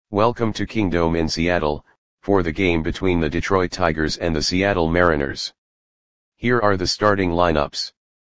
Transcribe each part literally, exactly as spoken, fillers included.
Welcome to Kingdome in Seattle, for the game between the Detroit Tigers and the Seattle Mariners. Here are the starting lineups.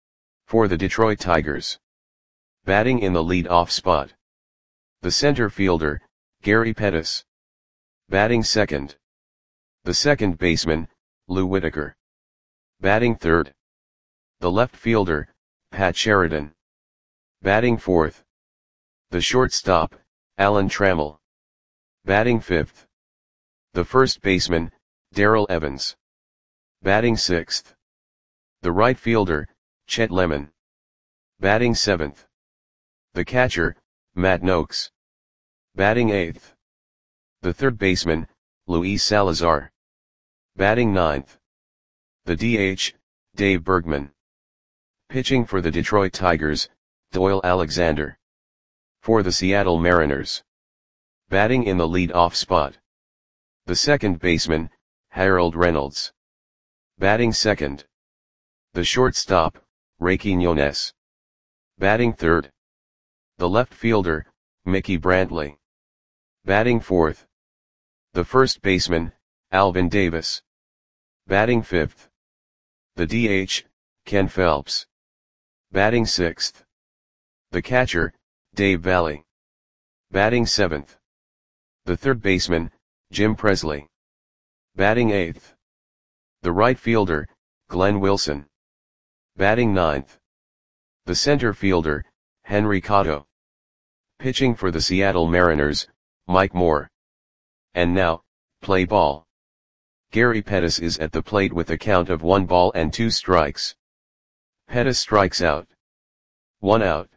For the Detroit Tigers. Batting in the lead-off spot. The center fielder, Gary Pettis. Batting second. The second baseman, Lou Whitaker. Batting third. The left fielder, Pat Sheridan. Batting fourth. The shortstop, Alan Trammell. Batting fifth. The first baseman, Darrell Evans. Batting sixth. The right fielder, Chet Lemon. Batting seventh. The catcher, Matt Noakes. Batting eighth. The third baseman, Luis Salazar. Batting ninth. The D H, Dave Bergman. Pitching for the Detroit Tigers, Doyle Alexander. For the Seattle Mariners. Batting in the lead-off spot. The second baseman, Harold Reynolds. Batting second. The shortstop, Ray Quinones. Batting third. The left fielder, Mickey Brantley. Batting fourth. The first baseman, Alvin Davis. Batting fifth. The D H, Ken Phelps. Batting sixth. The catcher, Dave Valle. Batting seventh. The third baseman, Jim Presley. Batting eighth. The right fielder, Glenn Wilson. Batting ninth. The center fielder, Henry Cotto. Pitching for the Seattle Mariners, Mike Moore. And now, play ball. Gary Pettis is at the plate with a count of one ball and two strikes. Pettis strikes out. One out.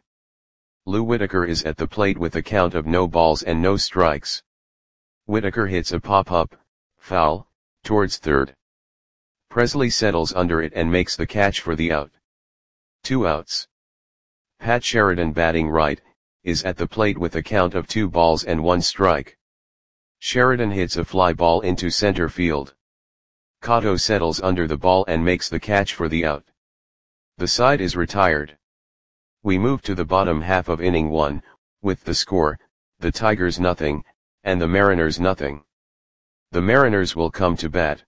Lou Whitaker is at the plate with a count of no balls and no strikes. Whitaker hits a pop-up, foul, towards third. Presley settles under it and makes the catch for the out. Two outs. Pat Sheridan, batting right, is at the plate with a count of two balls and one strike. Sheridan hits a fly ball into center field. Cotto settles under the ball and makes the catch for the out. The side is retired. We move to the bottom half of inning one, with the score, the Tigers nothing, and the Mariners nothing. The Mariners will come to bat.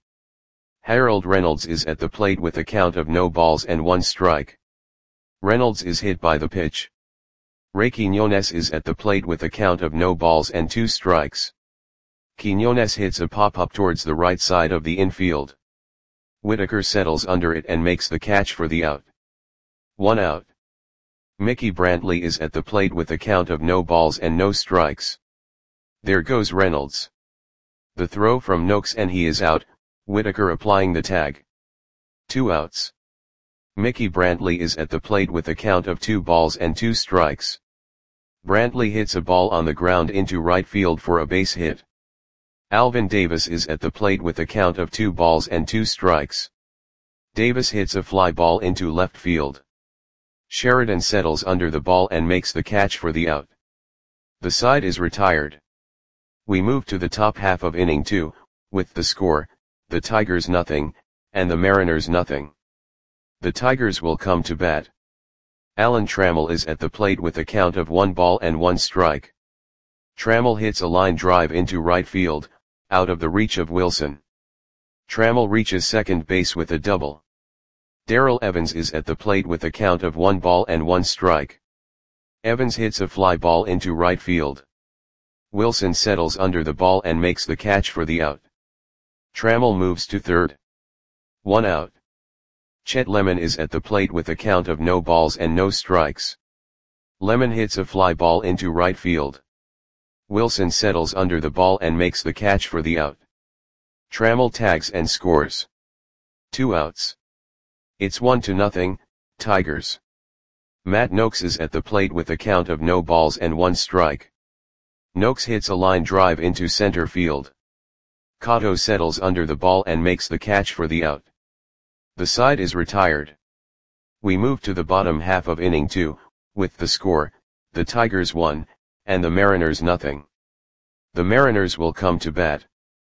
Harold Reynolds is at the plate with a count of no balls and one strike. Reynolds is hit by the pitch. Ray Quinones is at the plate with a count of no balls and two strikes. Quinones hits a pop-up towards the right side of the infield. Whitaker settles under it and makes the catch for the out. One out. Mickey Brantley is at the plate with a count of no balls and no strikes. There goes Reynolds. The throw from Noakes and he is out, Whitaker applying the tag. Two outs. Mickey Brantley is at the plate with a count of two balls and two strikes. Brantley hits a ball on the ground into right field for a base hit. Alvin Davis is at the plate with a count of two balls and two strikes. Davis hits a fly ball into left field. Sheridan settles under the ball and makes the catch for the out. The side is retired. We move to the top half of inning two, with the score, the Tigers nothing, and the Mariners nothing. The Tigers will come to bat. Alan Trammell is at the plate with a count of one ball and one strike. Trammell hits a line drive into right field, out of the reach of Wilson. Trammell reaches second base with a double. Darrell Evans is at the plate with a count of one ball and one strike. Evans hits a fly ball into right field. Wilson settles under the ball and makes the catch for the out. Trammell moves to third. One out. Chet Lemon is at the plate with a count of no balls and no strikes. Lemon hits a fly ball into right field. Wilson settles under the ball and makes the catch for the out. Trammell tags and scores. Two outs. It's one to nothing, Tigers. Matt Noakes is at the plate with a count of no balls and one strike. Noakes hits a line drive into center field. Cotto settles under the ball and makes the catch for the out. The side is retired. We move to the bottom half of inning two, with the score, the Tigers one, and the Mariners nothing. The Mariners will come to bat.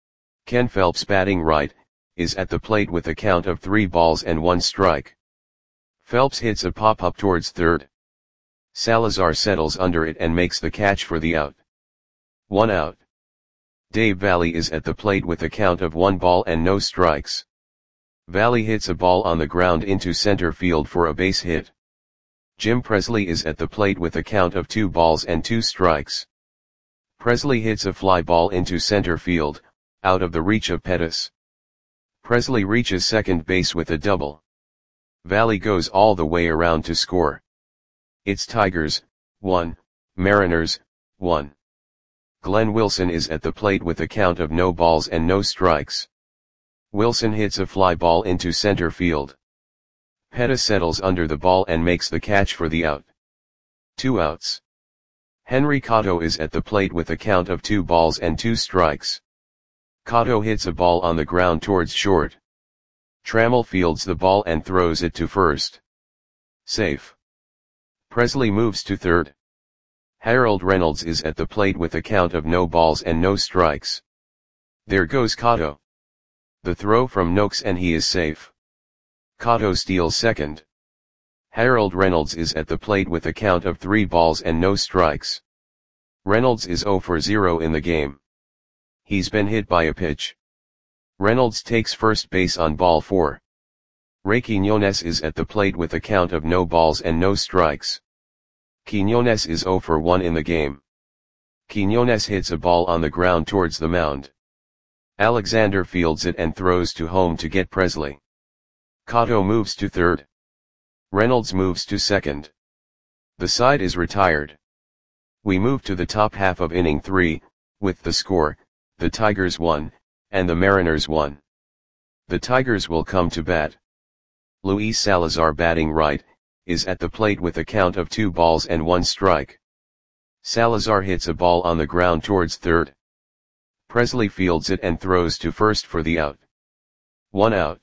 Ken Phelps, batting right, is at the plate with a count of three balls and one strike. Phelps hits a pop-up towards third. Salazar settles under it and makes the catch for the out. One out. Dave Valle is at the plate with a count of one ball and no strikes. Valle hits a ball on the ground into center field for a base hit. Jim Presley is at the plate with a count of two balls and two strikes. Presley hits a fly ball into center field, out of the reach of Pettis. Presley reaches second base with a double. Valle goes all the way around to score. It's Tigers, one, Mariners, one. Glenn Wilson is at the plate with a count of no balls and no strikes. Wilson hits a fly ball into center field. Pettis settles under the ball and makes the catch for the out. Two outs. Henry Cotto is at the plate with a count of two balls and two strikes. Cotto hits a ball on the ground towards short. Trammell fields the ball and throws it to first. Safe. Presley moves to third. Harold Reynolds is at the plate with a count of no balls and no strikes. There goes Cotto. The throw from Noakes and he is safe. Cotto steals second. Harold Reynolds is at the plate with a count of three balls and no strikes. Reynolds is zero for zero in the game. He's been hit by a pitch. Reynolds takes first base on ball four. Ray Quiñones is at the plate with a count of no balls and no strikes. Quiñones is zero for one in the game. Quiñones hits a ball on the ground towards the mound. Alexander fields it and throws to home to get Presley. Cotto moves to third. Reynolds moves to second. The side is retired. We move to the top half of inning three, with the score, the Tigers won, and the Mariners won. The Tigers will come to bat. Luis Salazar, batting right, is at the plate with a count of two balls and one strike. Salazar hits a ball on the ground towards third. Presley fields it and throws to first for the out. One out.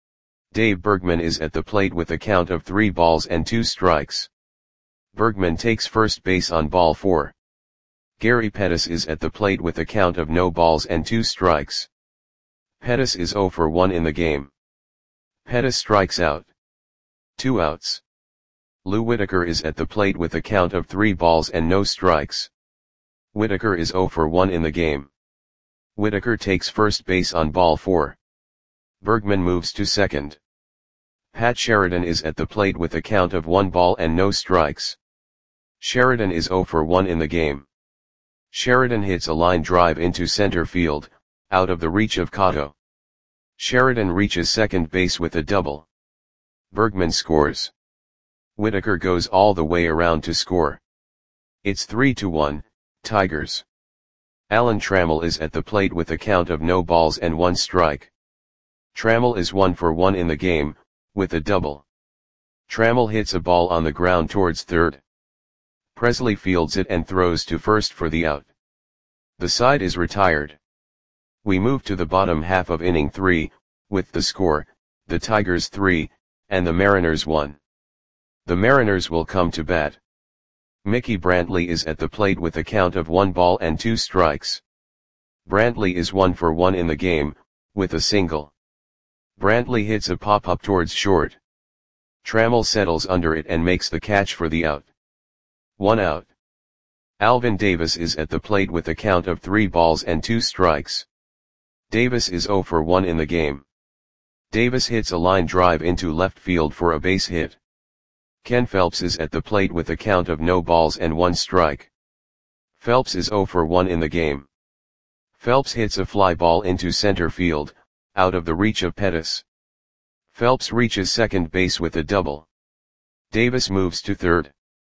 Dave Bergman is at the plate with a count of three balls and two strikes. Bergman takes first base on ball four. Gary Pettis is at the plate with a count of no balls and two strikes. Pettis is zero for one in the game. Pettis strikes out. Two outs. Lou Whitaker is at the plate with a count of three balls and no strikes. Whitaker is zero for one in the game. Whitaker takes first base on ball four. Bergman moves to second. Pat Sheridan is at the plate with a count of one ball and no strikes. Sheridan is zero for one in the game. Sheridan hits a line drive into center field, out of the reach of Cotto. Sheridan reaches second base with a double. Bergman scores. Whitaker goes all the way around to score. It's three to one, Tigers. Alan Trammell is at the plate with a count of no balls and one strike. Trammell is one for one in the game, with a double. Trammell hits a ball on the ground towards third. Presley fields it and throws to first for the out. The side is retired. We move to the bottom half of inning three, with the score, the Tigers three, and the Mariners one. The Mariners will come to bat. Mickey Brantley is at the plate with a count of one ball and two strikes. Brantley is one for one in the game, with a single. Brantley hits a pop-up towards short. Trammell settles under it and makes the catch for the out. One out. Alvin Davis is at the plate with a count of three balls and two strikes. Davis is zero for one in the game. Davis hits a line drive into left field for a base hit. Ken Phelps is at the plate with a count of no balls and one strike. Phelps is zero for one in the game. Phelps hits a fly ball into center field, out of the reach of Pettis. Phelps reaches second base with a double. Davis moves to third.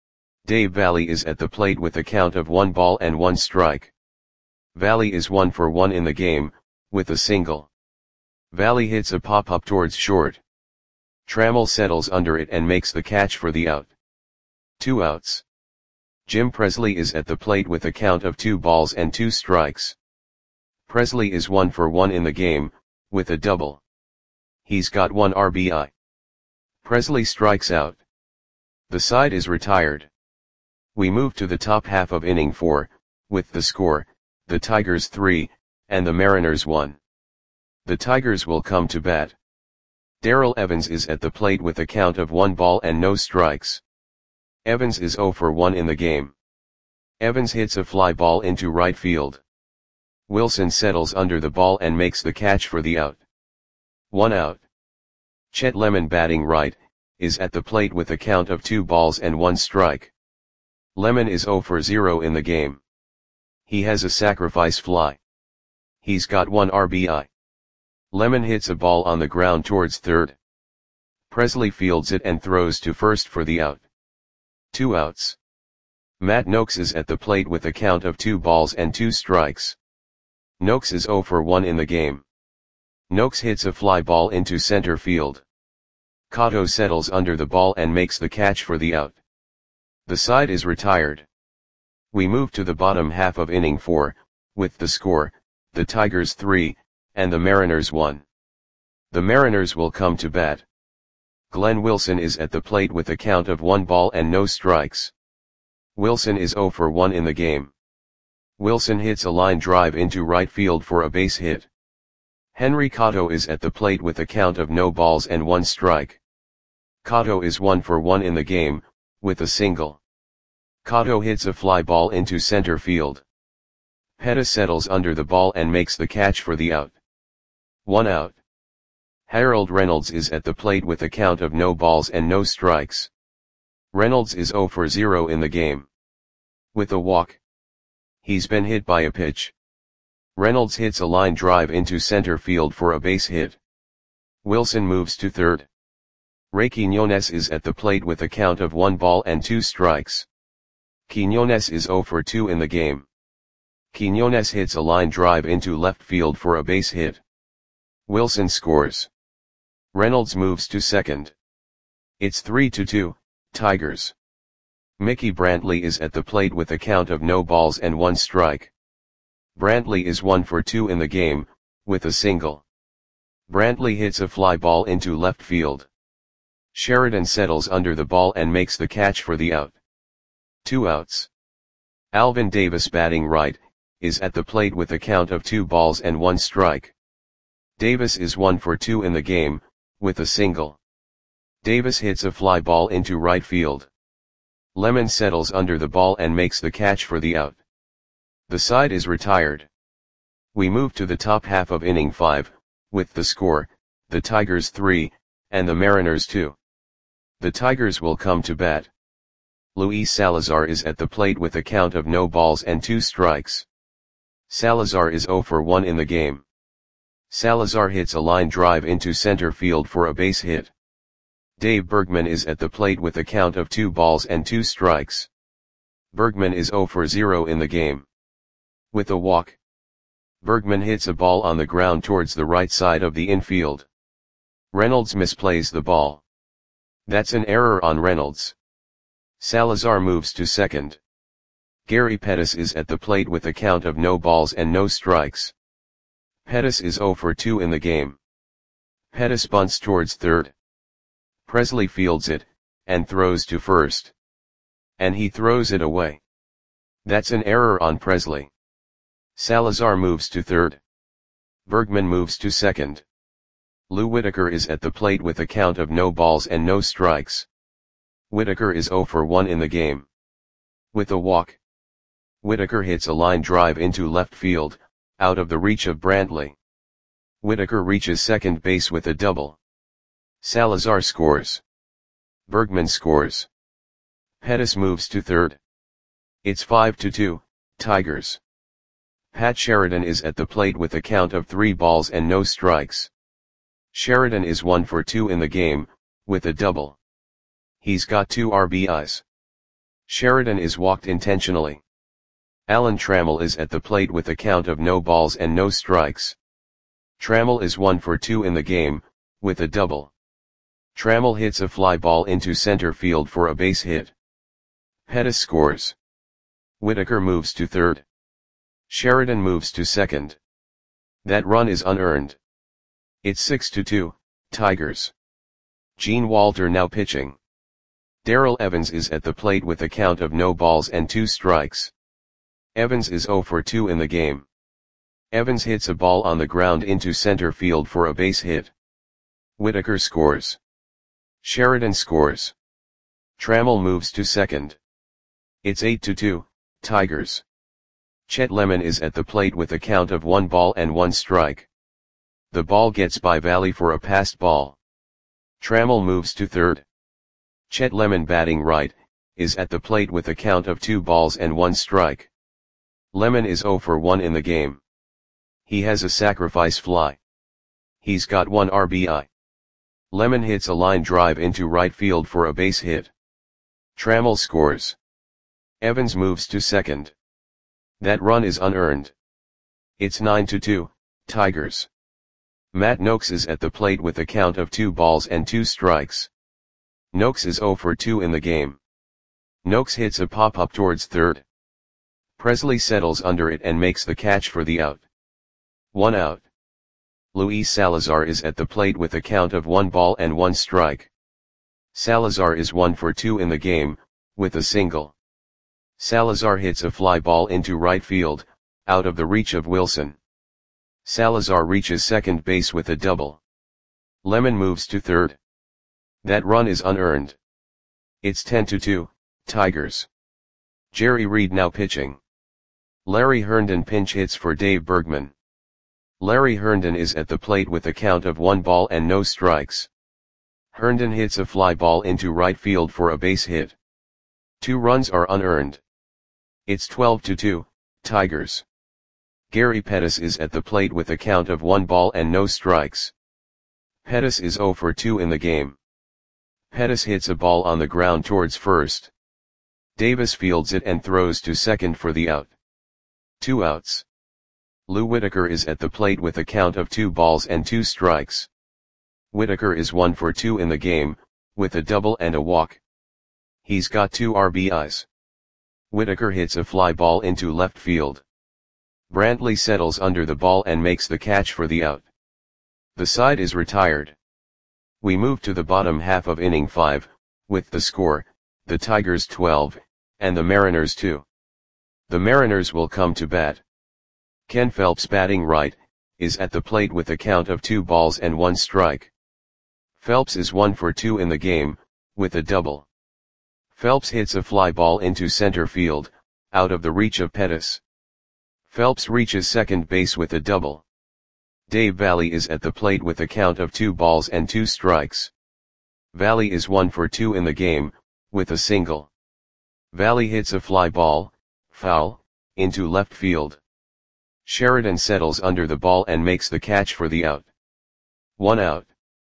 Dave Valle is at the plate with a count of one ball and one strike. Valle is one for one in the game, with a single. Valle hits a pop-up towards short. Trammell settles under it and makes the catch for the out. Two outs. Jim Presley is at the plate with a count of two balls and two strikes. Presley is one for one in the game, with a double. He's got one R B I. Presley strikes out. The side is retired. We move to the top half of inning four, with the score, the Tigers three, and the Mariners one. The Tigers will come to bat. Darrell Evans is at the plate with a count of one ball and no strikes. Evans is zero for one in the game. Evans hits a fly ball into right field. Wilson settles under the ball and makes the catch for the out. One out. Chet Lemon, batting right, is at the plate with a count of two balls and one strike. Lemon is zero for zero in the game. He has a sacrifice fly. He's got one R B I. Lemon hits a ball on the ground towards third. Presley fields it and throws to first for the out. Two outs. Matt Noakes is at the plate with a count of two balls and two strikes. Noakes is zero for one in the game. Noakes hits a fly ball into center field. Cotto settles under the ball and makes the catch for the out. The side is retired. We move to the bottom half of inning four, with the score, the Tigers three, and the Mariners one. The Mariners will come to bat. Glenn Wilson is at the plate with a count of one ball and no strikes. Wilson is zero for one in the game. Wilson hits a line drive into right field for a base hit. Henry Cotto is at the plate with a count of no balls and one strike. Cotto is one for one in the game, with a single. Cotto hits a fly ball into center field. Pettis settles under the ball and makes the catch for the out. One out. Harold Reynolds is at the plate with a count of no balls and no strikes. Reynolds is zero for zero in the game. With a walk. He's been hit by a pitch. Reynolds hits a line drive into center field for a base hit. Wilson moves to third. Ray Quiñones is at the plate with a count of one ball and two strikes. Quiñones is zero for two in the game. Quiñones hits a line drive into left field for a base hit. Wilson scores. Reynolds moves to second. It's three to two, Tigers. Mickey Brantley is at the plate with a count of no balls and one strike. Brantley is one for two in the game, with a single. Brantley hits a fly ball into left field. Sheridan settles under the ball and makes the catch for the out. Two outs. Alvin Davis, batting right, is at the plate with a count of two balls and one strike. Davis is one for two in the game, with a single. Davis hits a fly ball into right field. Lemon settles under the ball and makes the catch for the out. The side is retired. We move to the top half of inning five, with the score, the Tigers three, and the Mariners two. The Tigers will come to bat. Luis Salazar is at the plate with a count of no balls and two strikes. Salazar is zero for one in the game. Salazar hits a line drive into center field for a base hit. Dave Bergman is at the plate with a count of two balls and two strikes. Bergman is zero for zero in the game. With a walk. Bergman hits a ball on the ground towards the right side of the infield. Reynolds misplays the ball. That's an error on Reynolds. Salazar moves to second. Gary Pettis is at the plate with a count of no balls and no strikes. Pettis is zero for two in the game. Pettis bunts towards third. Presley fields it, and throws to first. And he throws it away. That's an error on Presley. Salazar moves to third. Bergman moves to second. Lou Whitaker is at the plate with a count of no balls and no strikes. Whitaker is zero for one in the game. With a walk. Whitaker hits a line drive into left field, out of the reach of Brantley. Whitaker reaches second base with a double. Salazar scores. Bergman scores. Pettis moves to third. It's five to two, Tigers. Pat Sheridan is at the plate with a count of three balls and no strikes. Sheridan is one for two in the game, with a double. He's got two R B Is. Sheridan is walked intentionally. Alan Trammell is at the plate with a count of no balls and no strikes. Trammell is one for two in the game, with a double. Trammell hits a fly ball into center field for a base hit. Pettis scores. Whitaker moves to third. Sheridan moves to second. That run is unearned. It's six to two, Tigers. Gene Walter now pitching. Darrell Evans is at the plate with a count of no balls and two strikes. Evans is zero for two in the game. Evans hits a ball on the ground into center field for a base hit. Whitaker scores. Sheridan scores. Trammell moves to second. It's eight to two, Tigers. Chet Lemon is at the plate with a count of one ball and one strike. The ball gets by Valley for a passed ball. Trammell moves to third. Chet Lemon, batting right, is at the plate with a count of two balls and one strike. Lemon is oh for one in the game. He has a sacrifice fly. He's got one R B I. Lemon hits a line drive into right field for a base hit. Trammell scores. Evans moves to second. That run is unearned. It's nine to two, Tigers. Matt Nokes is at the plate with a count of two balls and two strikes. Nokes is oh for two in the game. Nokes hits a pop-up towards third. Presley settles under it and makes the catch for the out. One out. Luis Salazar is at the plate with a count of one ball and one strike. Salazar is one for two in the game, with a single. Salazar hits a fly ball into right field, out of the reach of Wilson. Salazar reaches second base with a double. Lemon moves to third. That run is unearned. It's ten to two, Tigers. Jerry Reed now pitching. Larry Herndon pinch hits for Dave Bergman. Larry Herndon is at the plate with a count of one ball and no strikes. Herndon hits a fly ball into right field for a base hit. Two runs are unearned. It's twelve to two, Tigers. Gary Pettis is at the plate with a count of one ball and no strikes. Pettis is oh for two in the game. Pettis hits a ball on the ground towards first. Davis fields it and throws to second for the out. Two outs. Lou Whitaker is at the plate with a count of two balls and two strikes. Whitaker is one for two in the game, with a double and a walk. He's got two R B Is. Whitaker hits a fly ball into left field. Brantley settles under the ball and makes the catch for the out. The side is retired. We move to the bottom half of inning five, with the score, the Tigers twelve, and the Mariners two. The Mariners will come to bat. Ken Phelps, batting right, is at the plate with a count of two balls and one strike. Phelps is one for two in the game, with a double. Phelps hits a fly ball into center field, out of the reach of Pettis. Phelps reaches second base with a double. Dave Valley is at the plate with a count of two balls and two strikes. Valley is one for two in the game, with a single. Valley hits a fly ball, foul, into left field. Sheridan settles under the ball and makes the catch for the out. One out.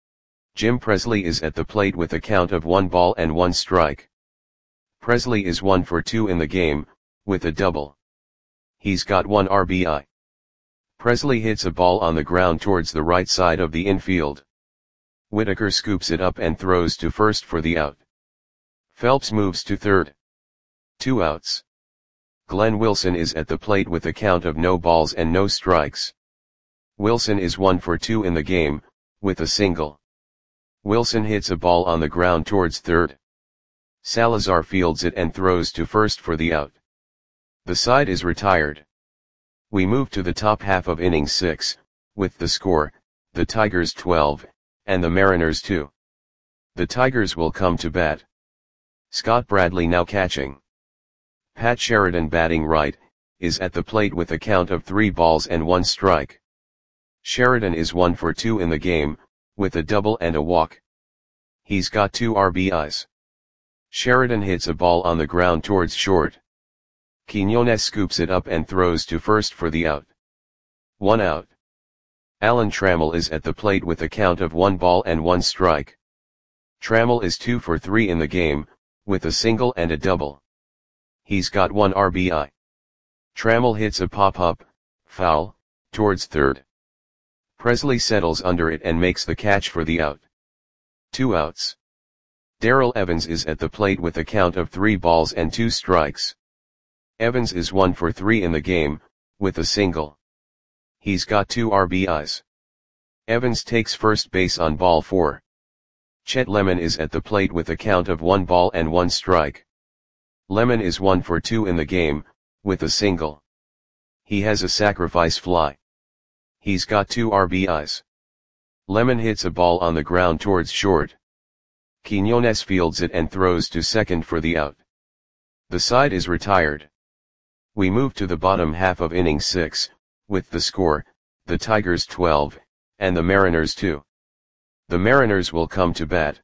Jim Presley is at the plate with a count of one ball and one strike. Presley is one for two in the game, with a double. He's got one R B I. Presley hits a ball on the ground towards the right side of the infield. Whitaker scoops it up and throws to first for the out. Phelps moves to third. Two outs. Glenn Wilson is at the plate with a count of no balls and no strikes. Wilson is one for two in the game, with a single. Wilson hits a ball on the ground towards third. Salazar fields it and throws to first for the out. The side is retired. We move to the top half of inning six, with the score, the Tigers twelve, and the Mariners two. The Tigers will come to bat. Scott Bradley now catching. Pat Sheridan, batting right, is at the plate with a count of three balls and one strike. Sheridan is one for two in the game, with a double and a walk. He's got two R B Is. Sheridan hits a ball on the ground towards short. Quinones scoops it up and throws to first for the out. One out. Alan Trammell is at the plate with a count of one ball and one strike. Trammell is two for three in the game, with a single and a double. He's got one R B I. Trammell hits a pop-up, foul, towards third. Presley settles under it and makes the catch for the out. Two outs. Darrell Evans is at the plate with a count of three balls and two strikes. Evans is one for three in the game, with a single. He's got two R B Is. Evans takes first base on ball four. Chet Lemon is at the plate with a count of one ball and one strike. Lemon is one for two in the game, with a single. He has a sacrifice fly. He's got two R B Is. Lemon hits a ball on the ground towards short. Quinones fields it and throws to second for the out. The side is retired. We move to the bottom half of inning six, with the score, the Tigers twelve, and the Mariners two. The Mariners will come to bat.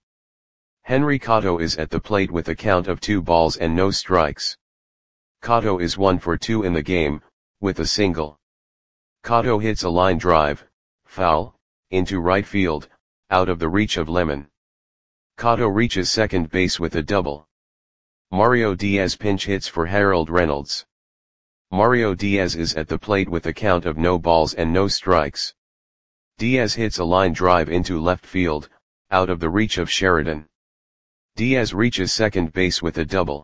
Henry Cotto is at the plate with a count of two balls and no strikes. Cotto is one for two in the game, with a single. Cotto hits a line drive, foul, into right field, out of the reach of Lemon. Cotto reaches second base with a double. Mario Diaz pinch hits for Harold Reynolds. Mario Diaz is at the plate with a count of no balls and no strikes. Diaz hits a line drive into left field, out of the reach of Sheridan. Diaz reaches second base with a double.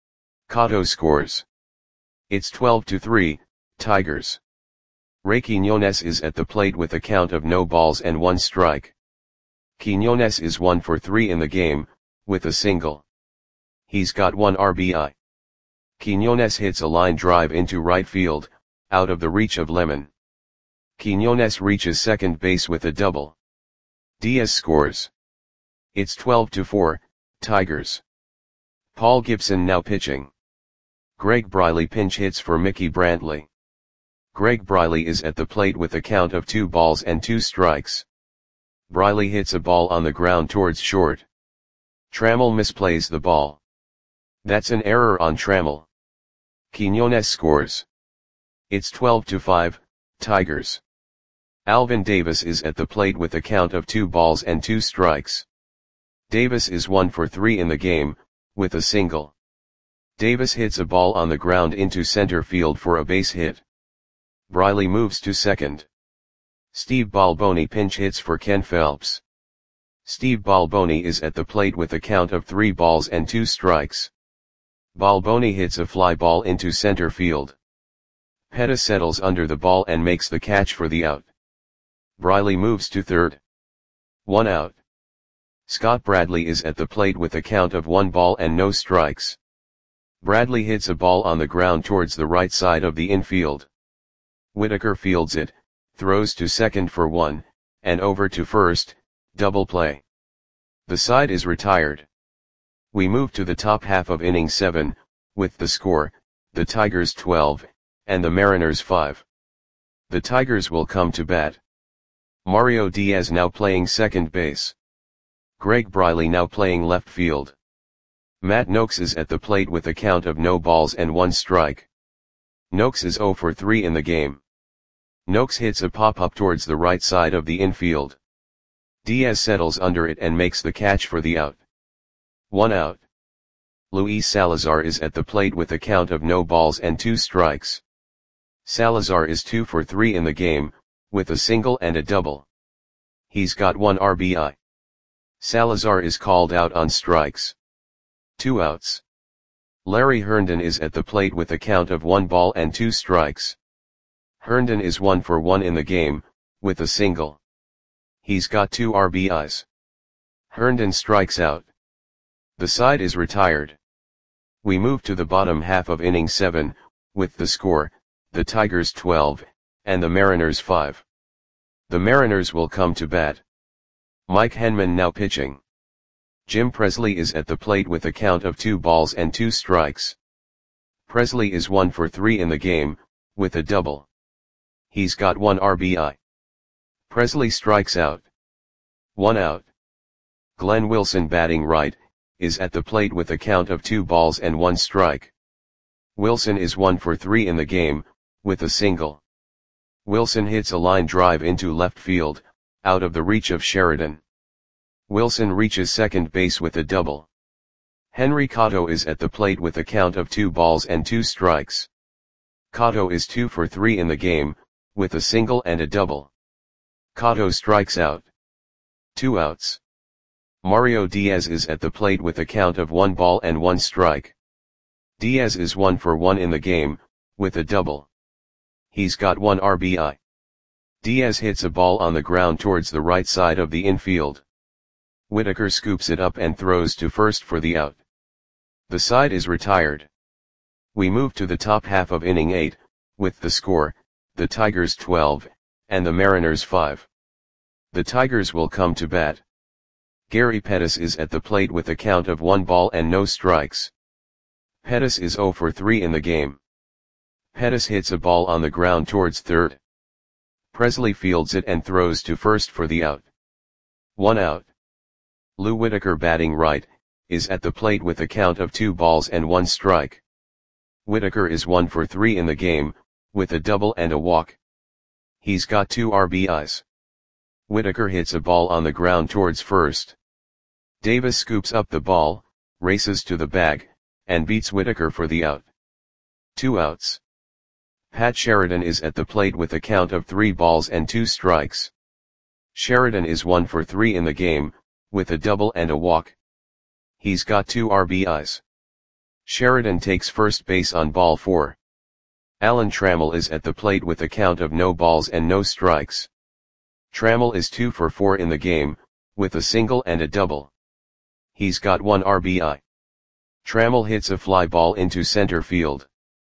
Cotto scores. It's twelve to three, Tigers. Ray Quiñones is at the plate with a count of no balls and one strike. Quiñones is one for three in the game, with a single. He's got one R B I. Quiñones hits a line drive into right field, out of the reach of Lemon. Quiñones reaches second base with a double. Diaz scores. It's twelve to four, Tigers. Paul Gibson now pitching. Greg Briley pinch hits for Mickey Brantley. Greg Briley is at the plate with a count of two balls and two strikes. Briley hits a ball on the ground towards short. Trammell misplays the ball. That's an error on Trammell. Quiñones scores. It's twelve to five, Tigers. Alvin Davis is at the plate with a count of two balls and two strikes. Davis is one for three in the game, with a single. Davis hits a ball on the ground into center field for a base hit. Briley moves to second. Steve Balboni pinch hits for Ken Phelps. Steve Balboni is at the plate with a count of three balls and two strikes. Balboni hits a fly ball into center field. Pettis settles under the ball and makes the catch for the out. Briley moves to third. One out. Scott Bradley is at the plate with a count of one ball and no strikes. Bradley hits a ball on the ground towards the right side of the infield. Whitaker fields it, throws to second for one, and over to first, double play. The side is retired. We move to the top half of inning seven, with the score, the Tigers twelve, and the Mariners five. The Tigers will come to bat. Mario Diaz now playing second base. Greg Briley now playing left field. Matt Noakes is at the plate with a count of no balls and one strike. Noakes is zero for three in the game. Noakes hits a pop-up towards the right side of the infield. Diaz settles under it and makes the catch for the out. One out. Luis Salazar is at the plate with a count of no balls and two strikes. Salazar is two for three in the game, with a single and a double. He's got one R B I. Salazar is called out on strikes. Two outs. Larry Herndon is at the plate with a count of one ball and two strikes. Herndon is one for one in the game, with a single. He's got two R B Is. Herndon strikes out. The side is retired. We move to the bottom half of inning seven, with the score, the Tigers twelve, and the Mariners five. The Mariners will come to bat. Mike Henman now pitching. Jim Presley is at the plate with a count of two balls and two strikes. Presley is one for three in the game, with a double. He's got one R B I. Presley strikes out. One out. Glenn Wilson batting right, is at the plate with a count of two balls and one strike. Wilson is one for three in the game, with a single. Wilson hits a line drive into left field, out of the reach of Sheridan. Wilson reaches second base with a double. Henry Cotto is at the plate with a count of two balls and two strikes. Cotto is two for three in the game, with a single and a double. Cotto strikes out. Two outs. Mario Diaz is at the plate with a count of one ball and one strike. Diaz is one for one in the game, with a double. He's got one R B I. Diaz hits a ball on the ground towards the right side of the infield. Whitaker scoops it up and throws to first for the out. The side is retired. We move to the top half of inning eight, with the score, the Tigers twelve, and the Mariners five. The Tigers will come to bat. Gary Pettis is at the plate with a count of one ball and no strikes. Pettis is zero for three in the game. Pettis hits a ball on the ground towards third. Presley fields it and throws to first for the out. One out. Lou Whitaker, batting right, is at the plate with a count of two balls and one strike. Whitaker is one for three in the game, with a double and a walk. He's got two R B Is. Whitaker hits a ball on the ground towards first. Davis scoops up the ball, races to the bag, and beats Whitaker for the out. Two outs. Pat Sheridan is at the plate with a count of three balls and two strikes. Sheridan is one for three in the game, with a double and a walk. He's got two R B Is. Sheridan takes first base on ball four. Alan Trammell is at the plate with a count of no balls and no strikes. Trammell is two for four in the game, with a single and a double. He's got one R B I. Trammell hits a fly ball into center field.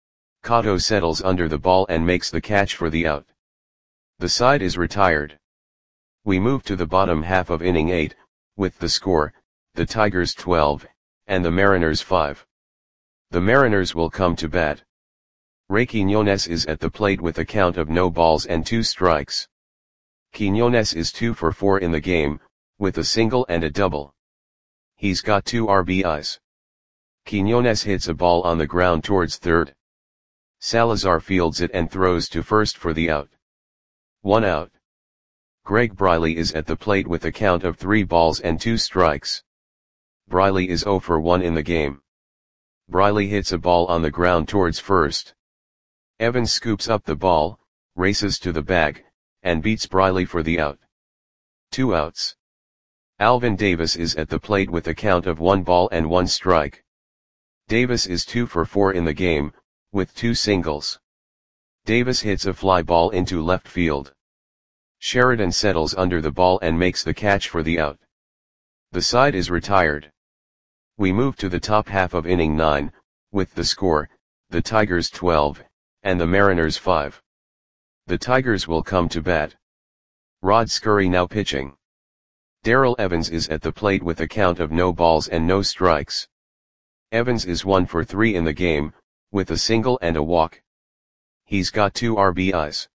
Cotto settles under the ball and makes the catch for the out. The side is retired. We move to the bottom half of inning eight, with the score, the Tigers twelve, and the Mariners five. The Mariners will come to bat. Ray Quiñones is at the plate with a count of no balls and two strikes. Quiñones is two for four in the game, with a single and a double. He's got two R B Is. Quiñones hits a ball on the ground towards third. Salazar fields it and throws to first for the out. One out. Greg Briley is at the plate with a count of three balls and two strikes. Briley is zero for one in the game. Briley hits a ball on the ground towards first. Evans scoops up the ball, races to the bag, and beats Briley for the out. Two outs. Alvin Davis is at the plate with a count of one ball and one strike. Davis is two for four in the game, with two singles. Davis hits a fly ball into left field. Sheridan settles under the ball and makes the catch for the out. The side is retired. We move to the top half of inning nine, with the score, the Tigers twelve, and the Mariners five. The Tigers will come to bat. Rod Scurry now pitching. Darrell Evans is at the plate with a count of no balls and no strikes. Evans is one for three in the game, with a single and a walk. He's got two R B Is.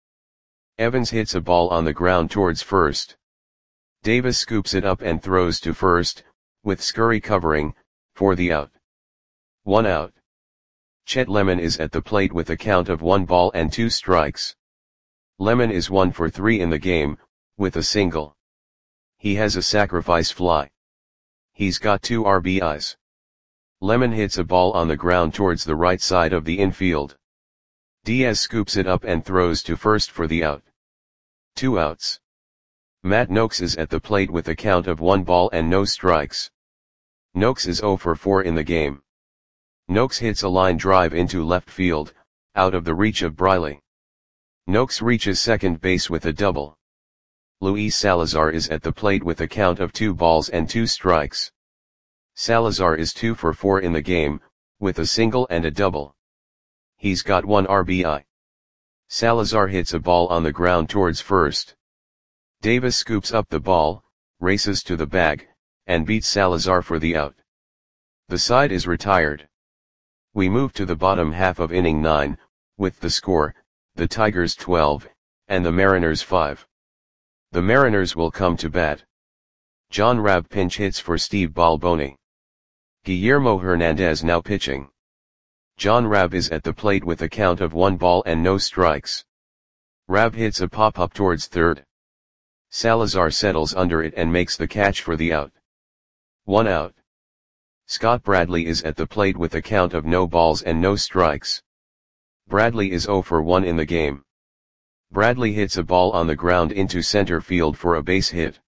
Evans hits a ball on the ground towards first. Davis scoops it up and throws to first, with Scurry covering, for the out. One out. Chet Lemon is at the plate with a count of one ball and two strikes. Lemon is one for three in the game, with a single. He has a sacrifice fly. He's got two R B Is. Lemon hits a ball on the ground towards the right side of the infield. Diaz scoops it up and throws to first for the out. Two outs. Matt Noakes is at the plate with a count of one ball and no strikes. Noakes is zero for four in the game. Noakes hits a line drive into left field, out of the reach of Briley. Noakes reaches second base with a double. Luis Salazar is at the plate with a count of two balls and two strikes. Salazar is two for four in the game, with a single and a double. He's got one R B I. Salazar hits a ball on the ground towards first. Davis scoops up the ball, races to the bag, and beats Salazar for the out. The side is retired. We move to the bottom half of inning nine, with the score, the Tigers twelve, and the Mariners five. The Mariners will come to bat. John Rabb pinch hits for Steve Balboni. Guillermo Hernandez now pitching. John Rabb is at the plate with a count of one ball and no strikes. Rabb hits a pop-up towards third. Salazar settles under it and makes the catch for the out. One out. Scott Bradley is at the plate with a count of no balls and no strikes. Bradley is zero for one in the game. Bradley hits a ball on the ground into center field for a base hit.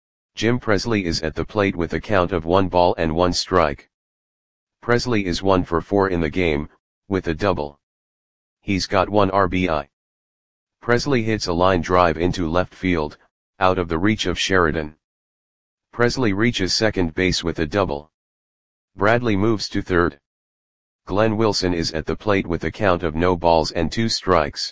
Jim Presley is at the plate with a count of one ball and one strike. Presley is one for four in the game, with a double. He's got one R B I. Presley hits a line drive into left field, out of the reach of Sheridan. Presley reaches second base with a double. Bradley moves to third. Glenn Wilson is at the plate with a count of no balls and two strikes.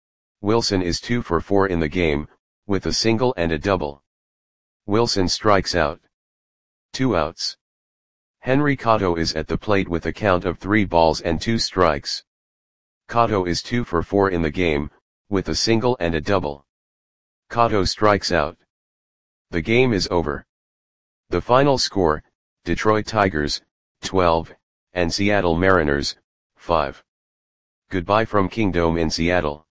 Wilson is two for four in the game, with a single and a double. Wilson strikes out. Two outs. Henry Cotto is at the plate with a count of three balls and two strikes. Cotto is two for four in the game, with a single and a double. Cotto strikes out. The game is over. The final score, Detroit Tigers, twelve, and Seattle Mariners, five. Goodbye from Kingdome in Seattle.